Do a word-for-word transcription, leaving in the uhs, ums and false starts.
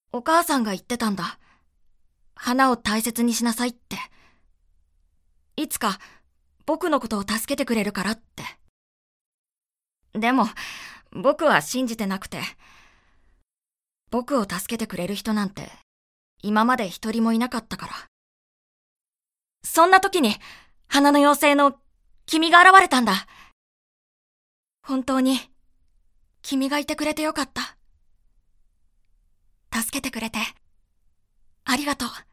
お母さんが言ってたんだ。花を大切にしなさいって。いつか僕のことを助けてくれるからって。でも僕は信じてなくて、僕を助けてくれる人なんて今まで一人もいなかったから。そんな時に花の妖精の君が現れたんだ。本当に君がいてくれてよかった。助けてくれてありがとう。